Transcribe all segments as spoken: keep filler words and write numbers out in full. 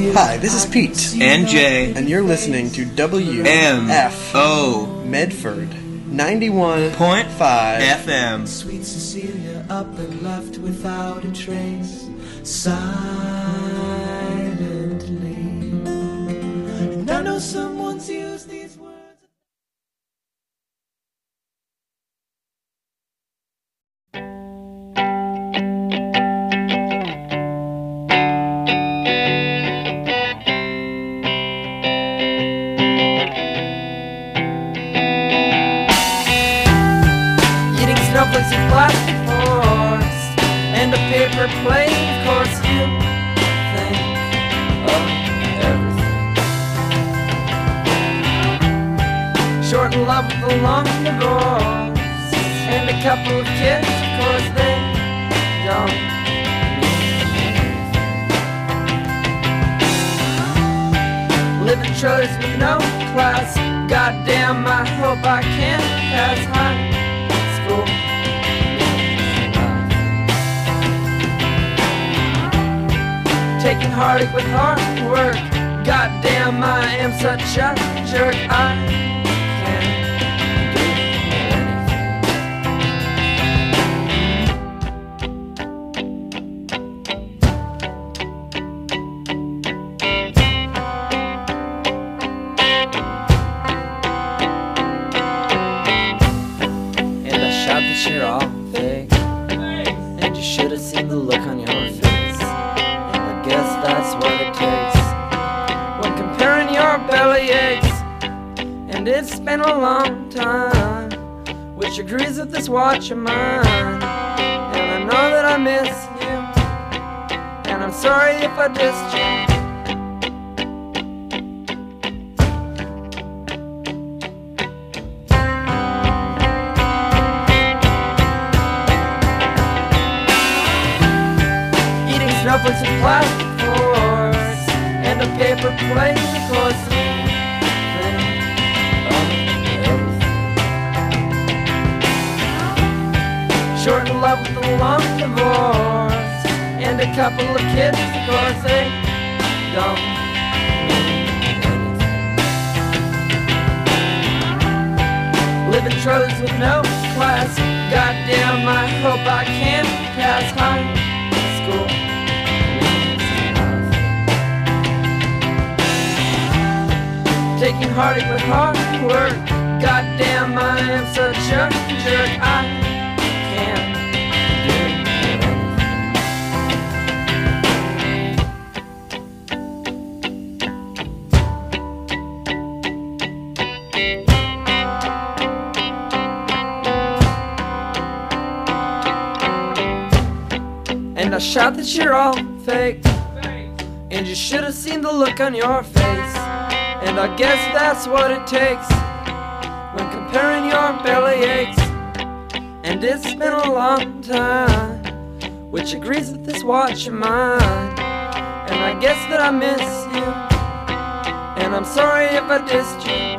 Hi, this is Pete. And Jay. And you're listening to W M F O Medford ninety-one point five F M. Sweet Cecilia up and left without a trace, silently. And I know someone's used these words. Snowflakes of plastic forks and a paper plate. Of course, you think of everything. Short in love with a long divorce and a couple of kids. Of course, they don't mean anything. Living trailers with no class. Goddamn, I hope I can pass high school. Taking heartache with hard work. Goddamn, I am such a jerk. I can't do. And I shout that you're all fake, and you should have seen the look on your face. Guess that's what it takes when comparing your belly aches. And it's been a long time, which agrees with this watch of mine. And I know that I miss you, and I'm sorry if I dissed you. Snowflakes of plastic forks and a paper plate. Of course, you think of everything. Short in love with a long divorce and a couple of kids. Of course, they don't mean anything. Living trailers with no class. Goddamn, I hope I can pass high school. Taking heartache with hard work. Goddamn, I am such a jerk. I can't do. And I shout that you're all fake, and you should have seen the look on your face. And I guess that's what it takes when comparing your belly aches. And it's been a long time, which agrees with this watch of mine. And I guess that I miss you, and I'm sorry if I dissed you.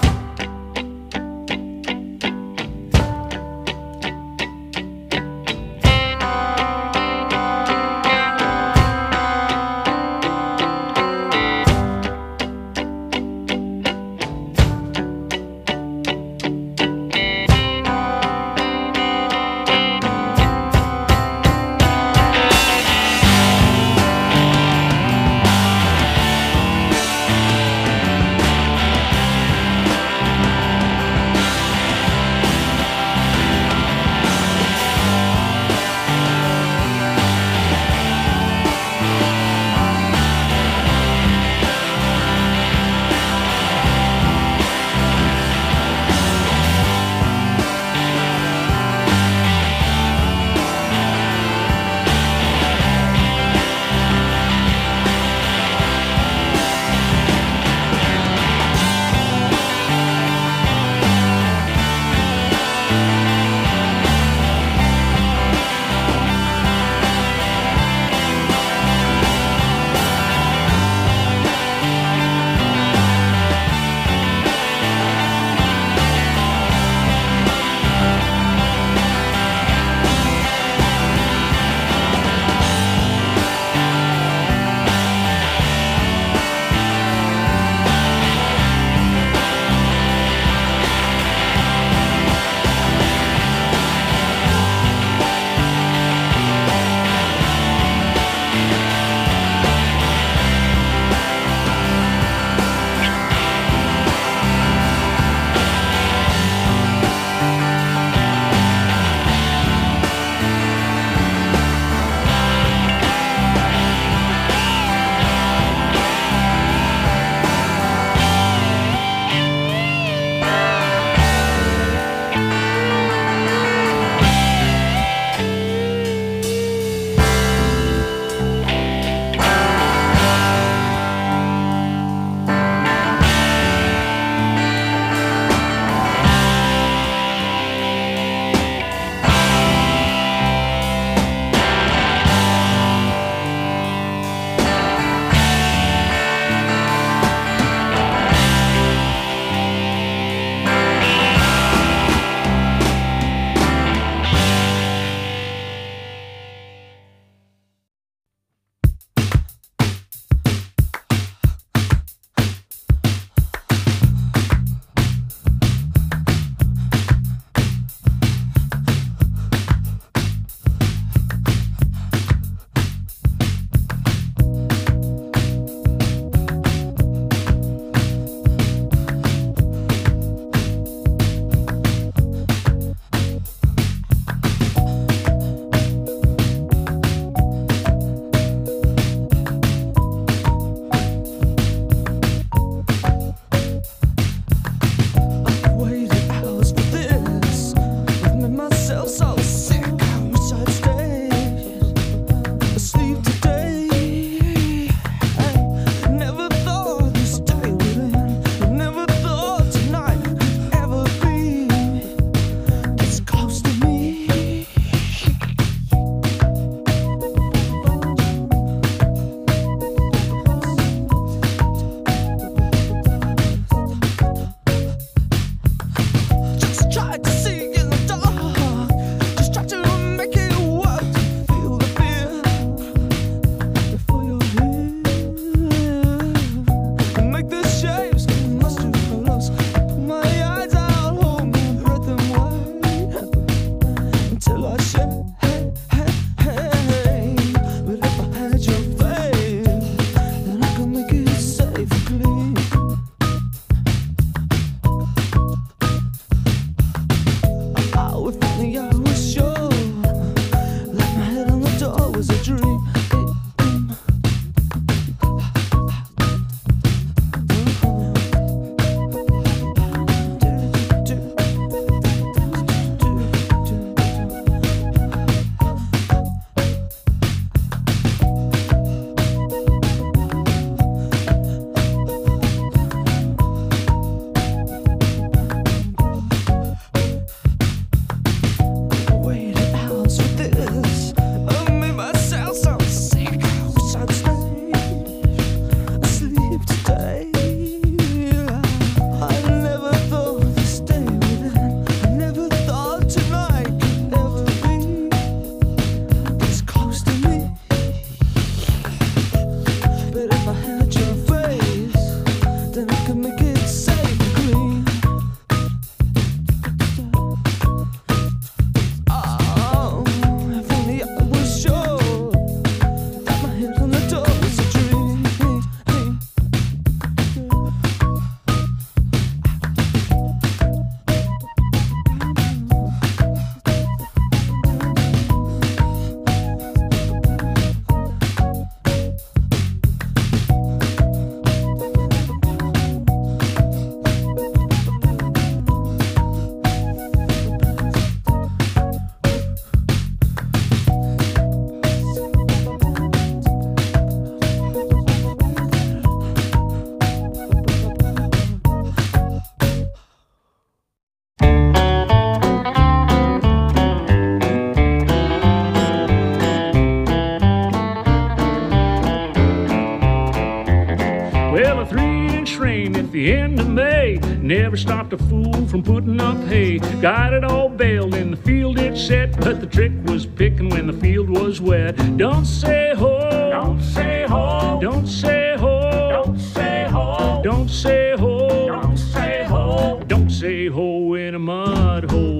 Well, a three-inch rain at the end of May never stopped a fool from putting up hay. Got it all baled in the field it set, but the trick was picking when the field was wet. Don't say ho, don't say ho, don't say ho, don't say ho, don't say ho, don't say ho, don't say ho in a mud hole.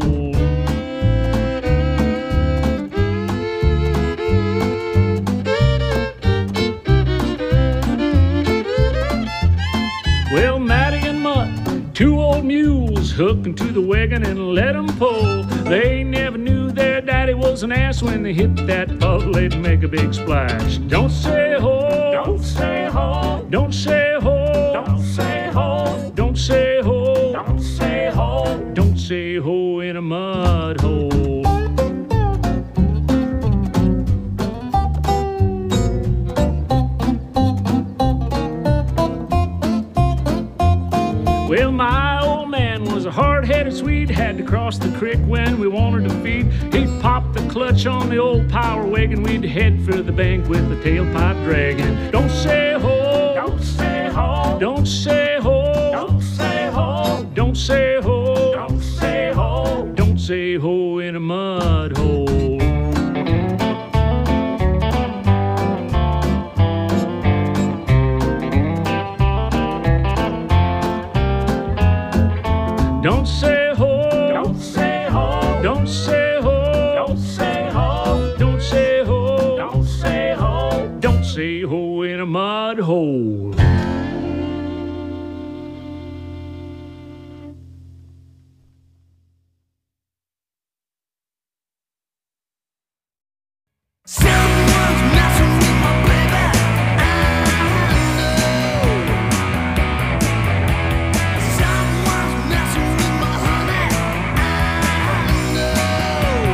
Well, Matty and Mutt, two old mules, hooked into the wagon and let 'em pull. They never knew their daddy was an ass. When they hit that puddle, they'd make a big splash. Don't say ho, don't say ho, don't say ho, don't say ho, don't say ho, don't say ho, don't say ho in a mud hole. Well, my old man was a hard-headed Swede, had to cross the creek when we wanted to feed. He'd pop the clutch on the old power wagon, we'd head for the bank with the tailpipe dragging. Don't say ho, don't say ho, don't say ho, don't say ho, don't say ho, don't say ho, don't say ho in a mud hole. Don't say ho, don't say ho, don't say ho, don't say ho, don't say ho, don't say ho, don't say ho in a mud hole. Someone's messing with my baby. I know. Someone's messing with my honey. I know.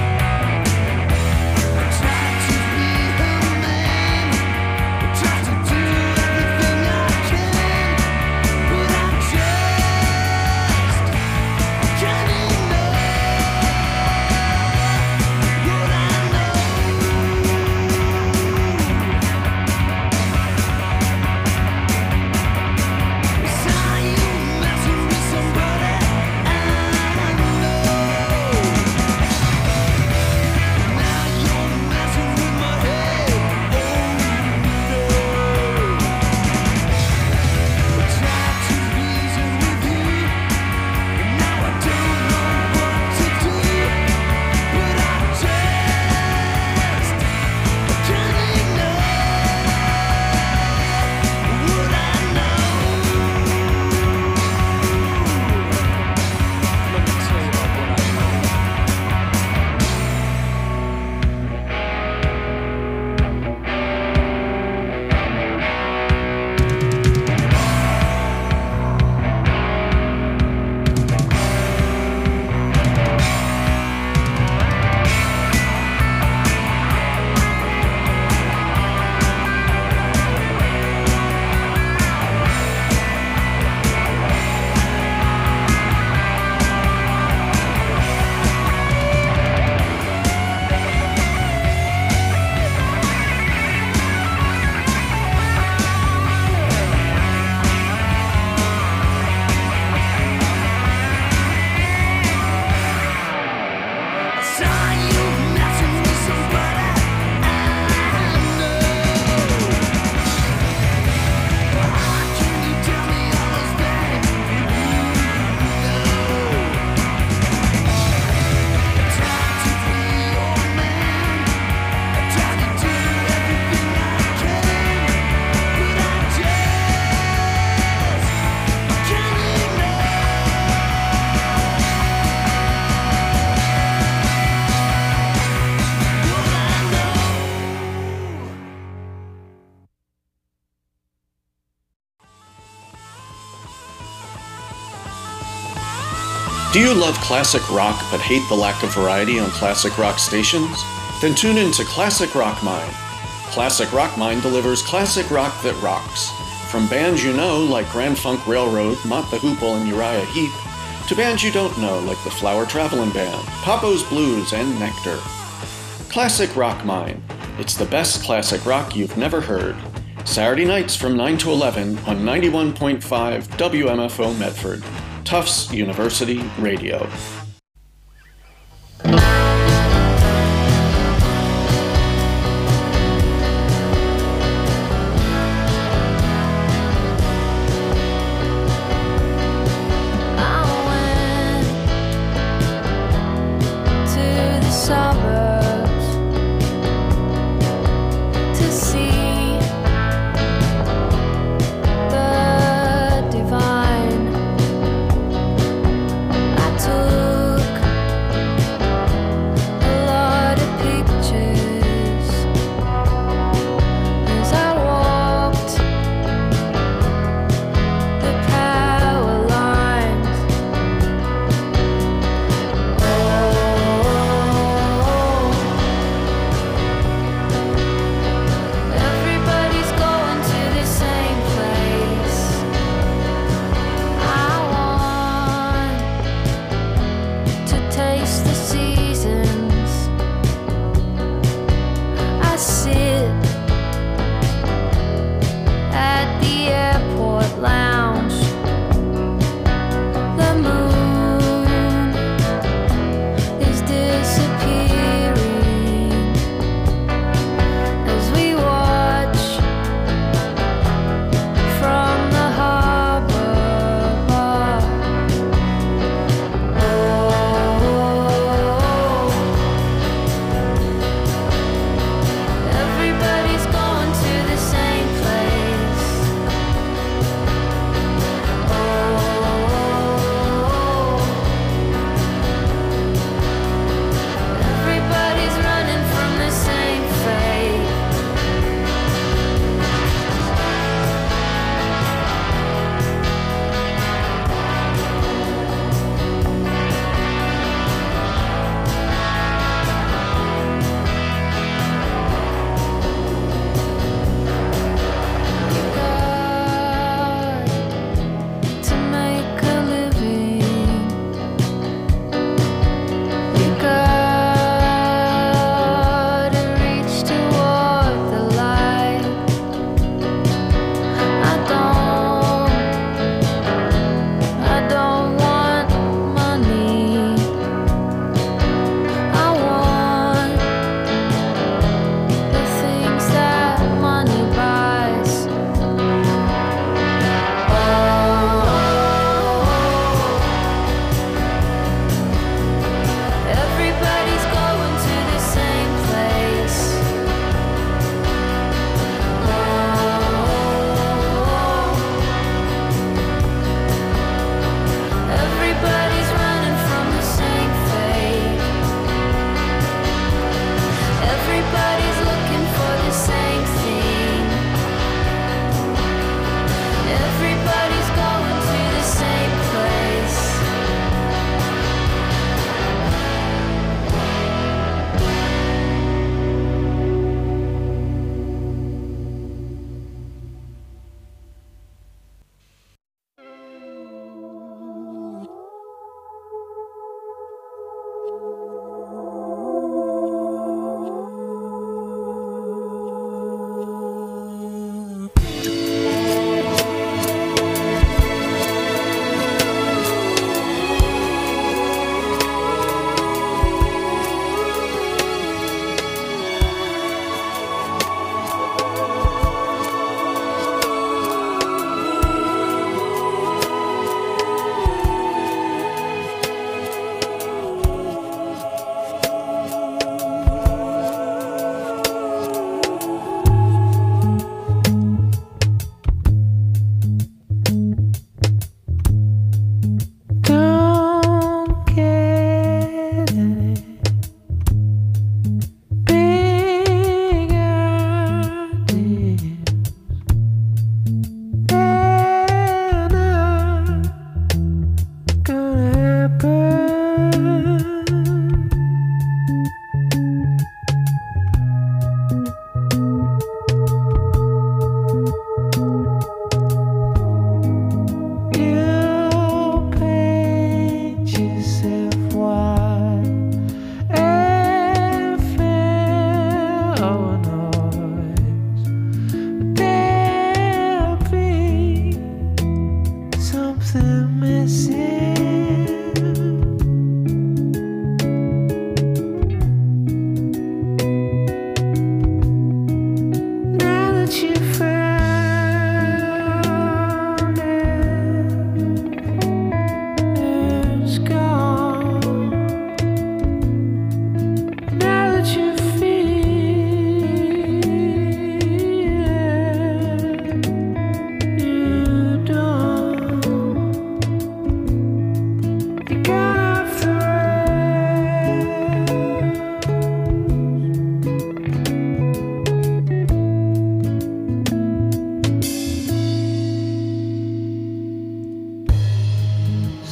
I try to be her man. I try to do everything I can, but I just can't ignore what I know. Saw you messing with somebody I know. Now you're messing with my head. Oh no. I tried to reason with you, and now I don't know what to do. But I just can't ignore what I know. Let me tell you about what I know. Saw you messing with somebody I know. How can you tell me all those things you know? I tried to be your man. I tried to do everything I can, but I just can't ignore what I know. Do you love classic rock but hate the lack of variety on classic rock stations? Then tune in to Classic Rock Mine. Classic Rock Mine delivers classic rock that rocks. From bands you know like Grand Funk Railroad, Mott the Hoople, and Uriah Heep, to bands you don't know like the Flower Travelin' Band, Papo's Blues, and Nectar. Classic Rock Mine. It's the best classic rock you've never heard. Saturday nights from nine to eleven on ninety-one point five W M F O Medford, Tufts University Radio. Took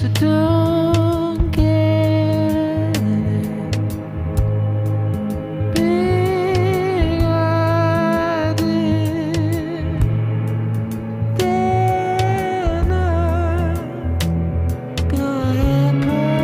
So don't get it. Big idea. Then I'm gonna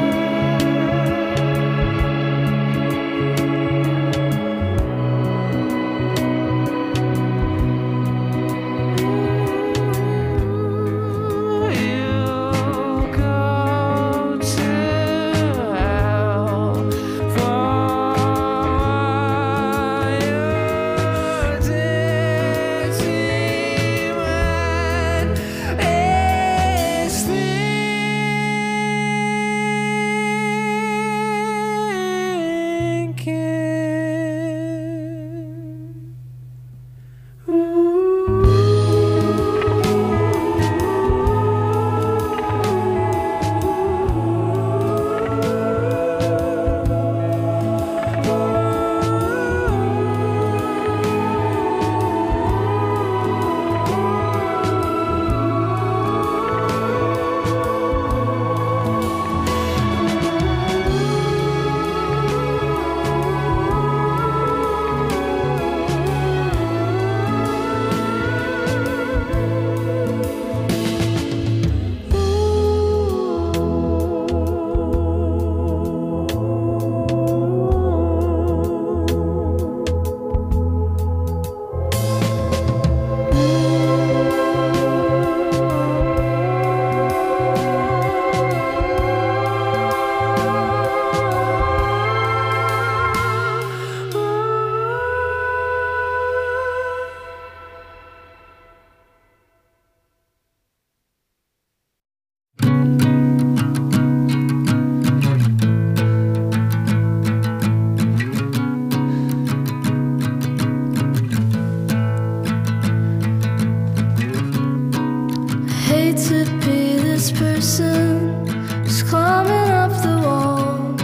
hate to be this person who's climbing up the walls.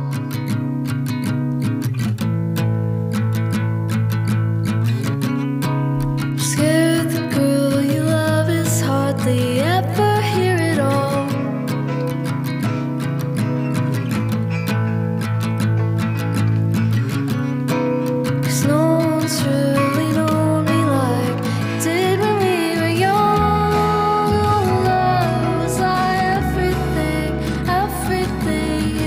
Scared the girl you love is hardly ever here at all. Cause no one's really known me like you did when we were young. Love was like everything, everything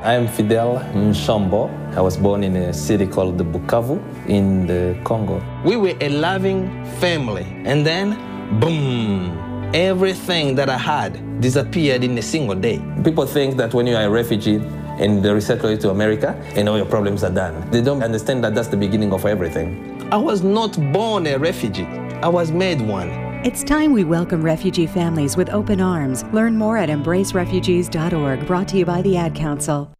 I am Fidel Nshambo. I was born in a city called Bukavu in the Congo. We were a loving family, and then, boom, everything that I had disappeared in a single day. People think that when you are a refugee and they resettle you to America, and all your problems are done. They don't understand that that's the beginning of everything. I was not born a refugee. I was made one. It's time we welcome refugee families with open arms. Learn more at embrace refugees dot org, brought to you by the Ad Council.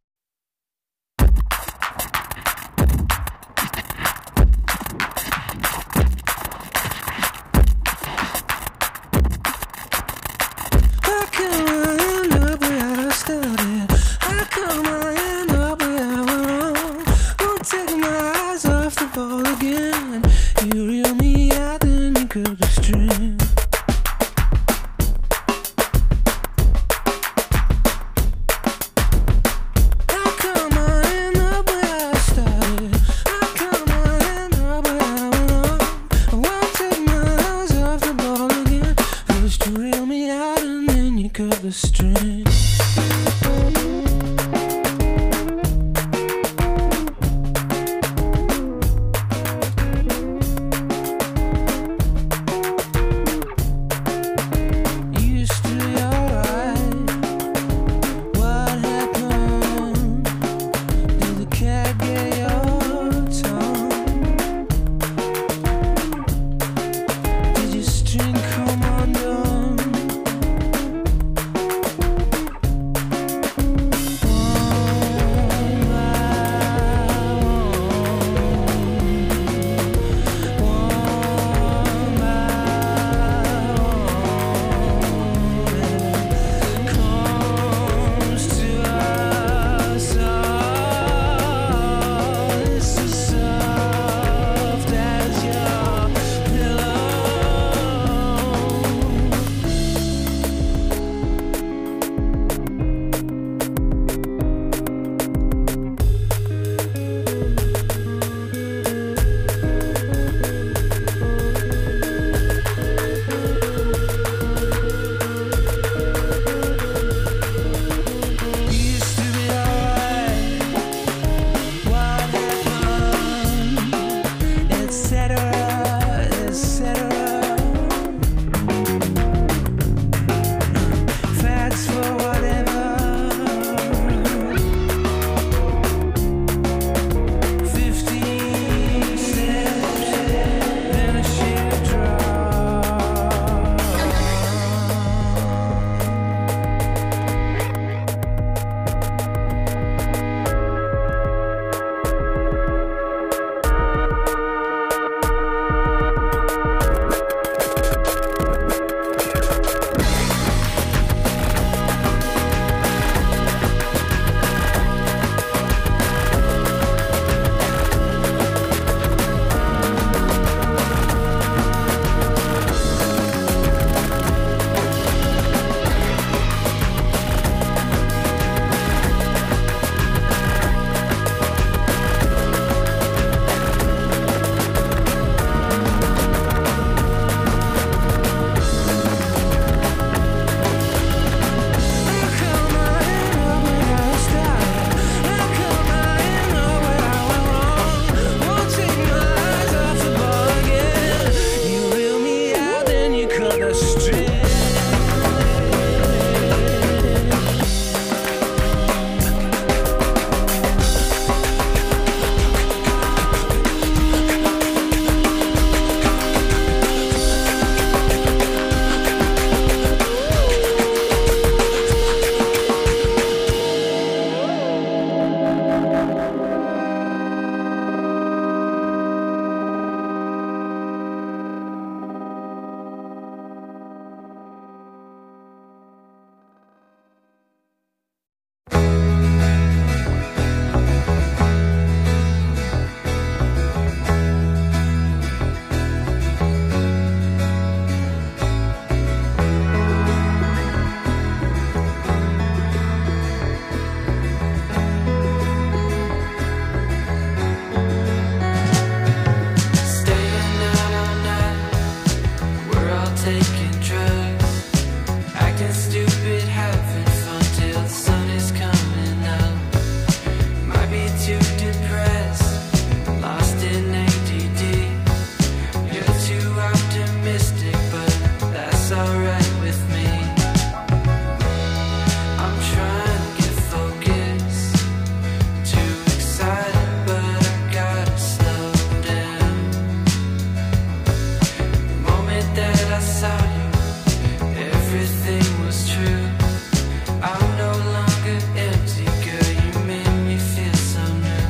I'm no longer empty, girl. You make me feel so new.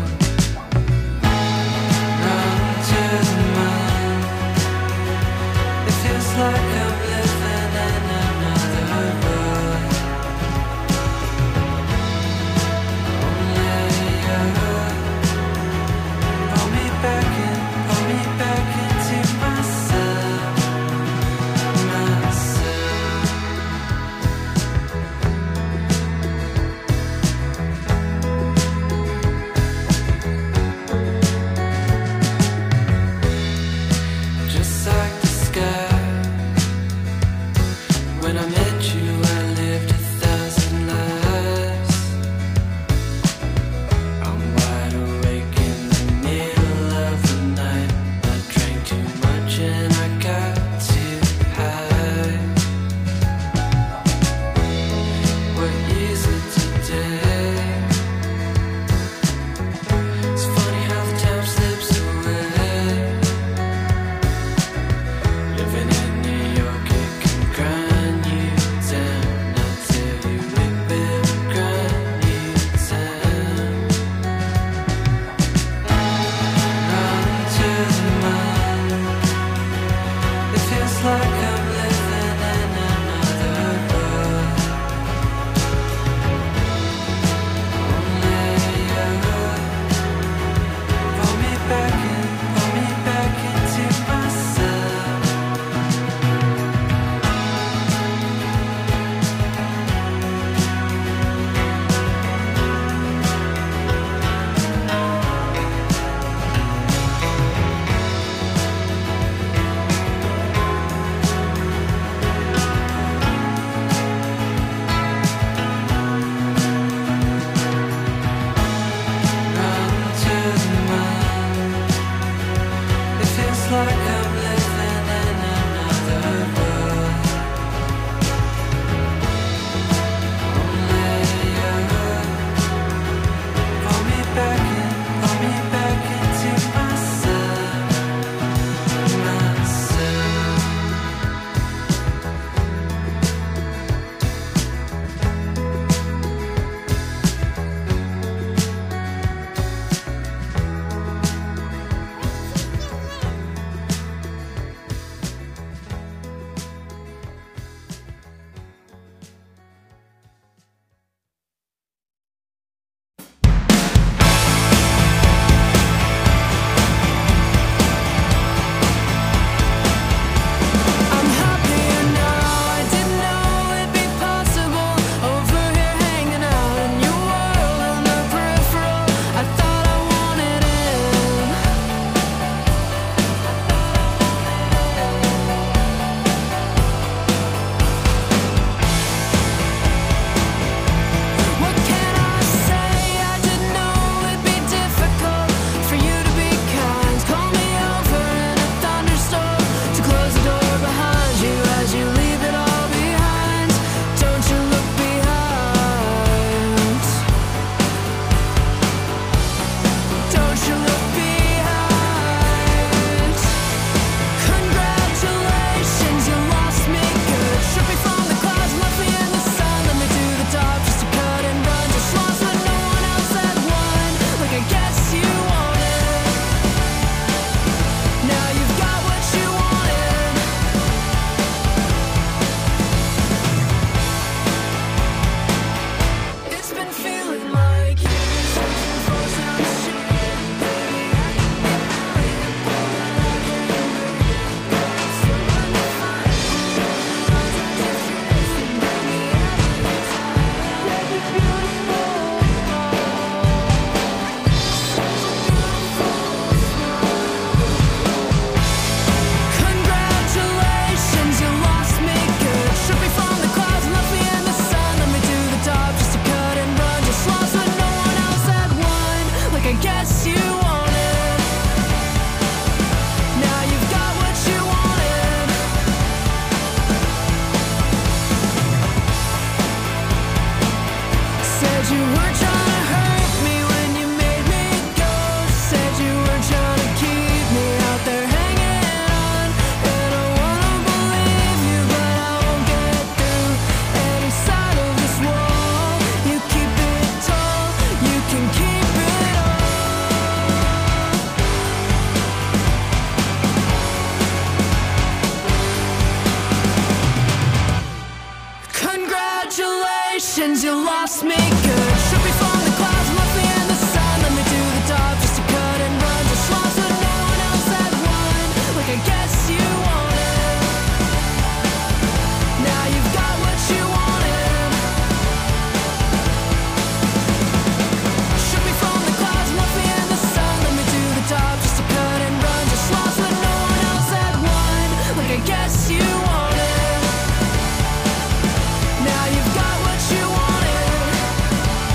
Run to the mind. It feels like I'm living in another world. Only you pull me back in, pull me back into myself, myself. expectations, you lost me good. Shook me from the clouds, left me in the sun, led me to the top just to cut and run. Just lost when no one else had won. Like I guess you wanted. Now you've got what you wanted. Shook me from the clouds, left me in the sun, led me to the top just to cut and run. Just lost when no one else had won. Like I guess you wanted. Now you've got what you wanted.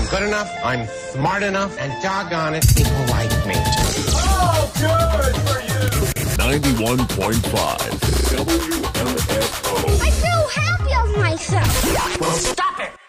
good enough, I'm smart enough, and doggone it, people like me. Oh, good for you! ninety-one point five W M F O. I'm so happy of myself! Well, stop it!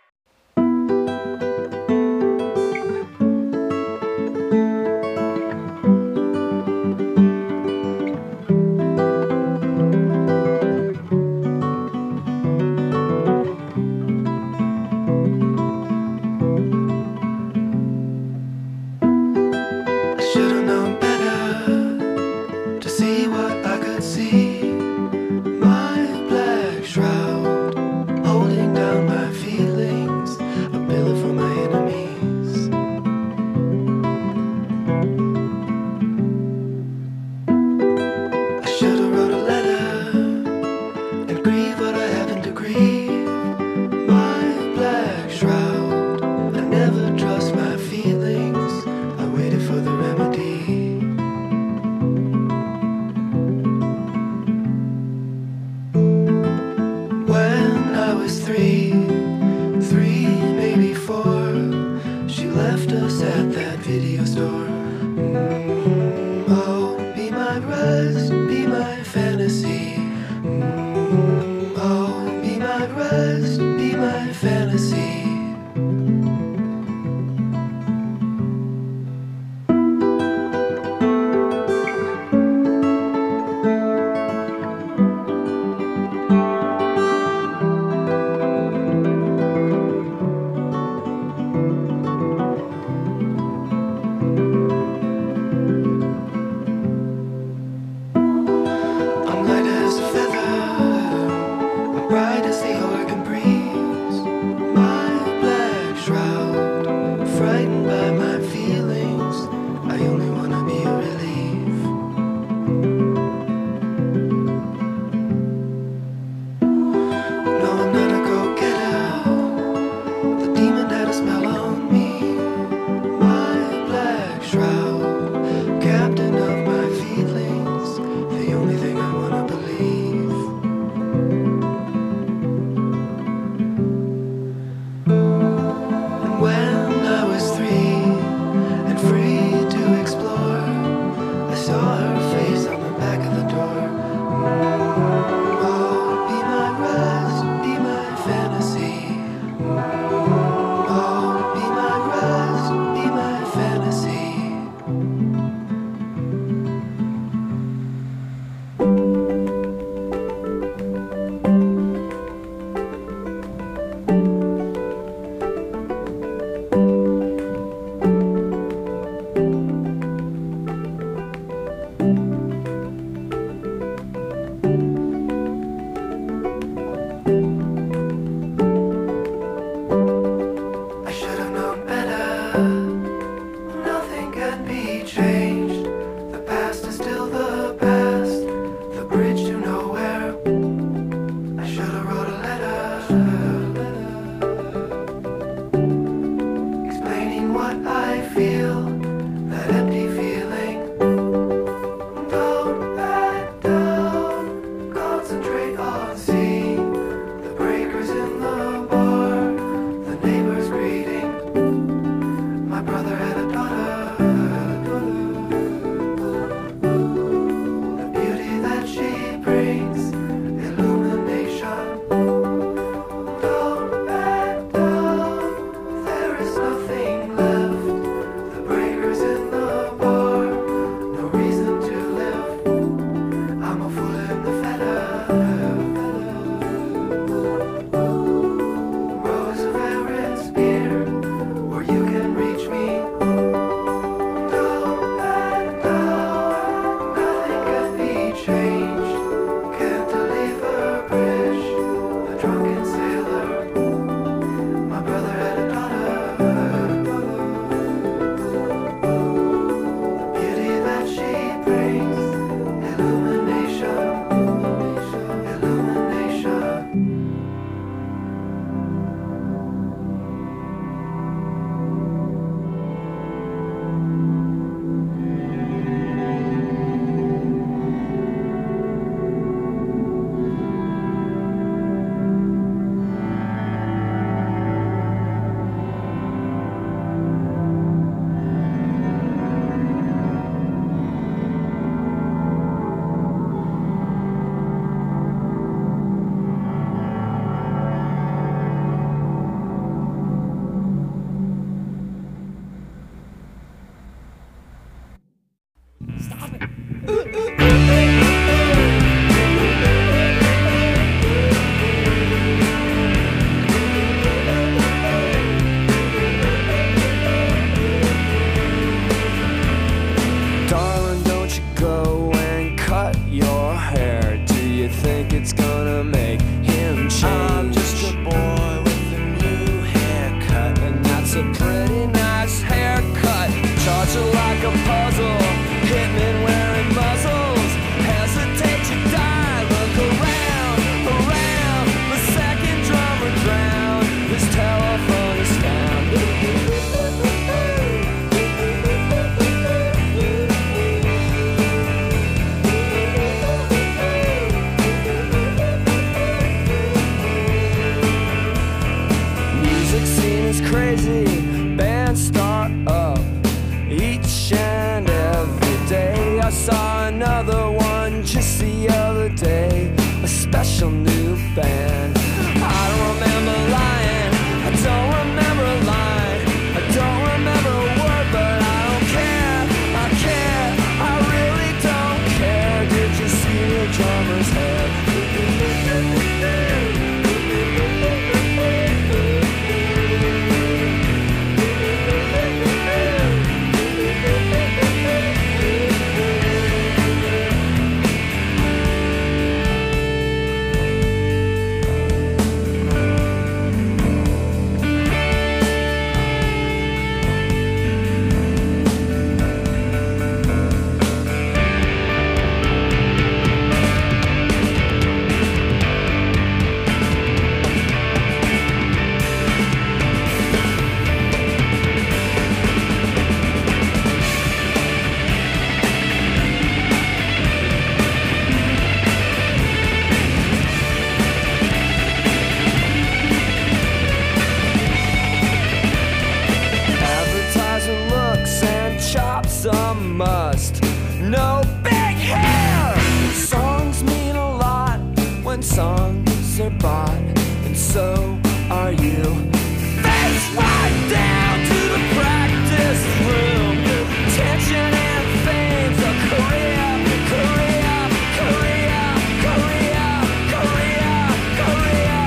Should've known better to see what I could see. My black shroud holding down my feelings, a pillow for my enemies. I should've wrote a letter and grieve what I happen to grieve. My black shroud, I never trust my feelings. I waited for the remedy. When I was three, three, maybe four, she left us at that video store. Mm, oh, be my rest, be my fantasy. Mm, oh, be my rest, be my fantasy. I'm light as a feather, I'm bright as the Oregon breeze. crazy band start up each and every day. I saw another one just the other day, a special new band. I don't remember lying, I don't remember a line, I don't remember a word, but I don't care, I care, I really don't care. Did you see the drummer's head? Must no big hair. Songs mean a lot when songs are bought, and so are you. Face right down to the practice room. Tension and fame's a career, career, career, career, career, career.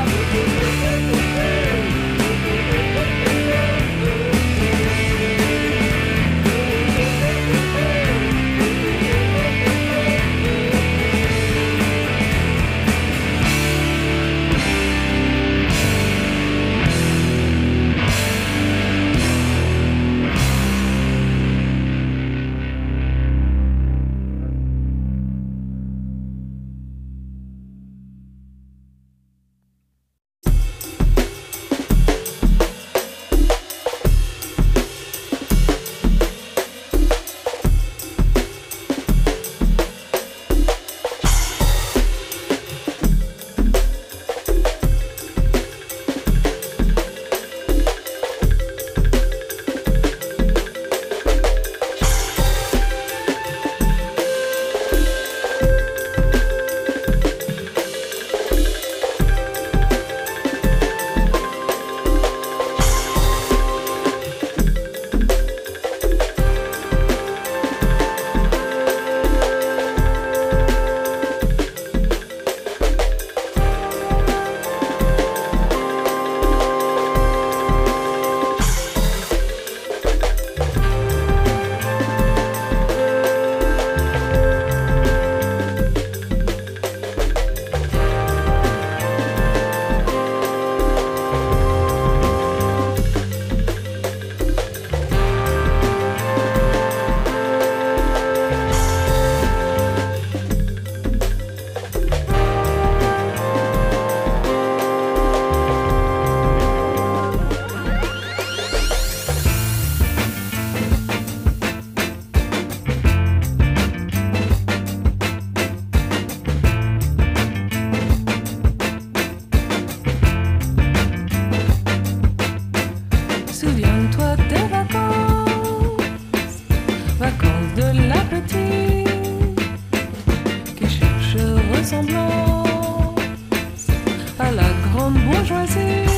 Souviens-toi des vacances, vacances de la petite qui cherche ressemblance à la grande bourgeoisie.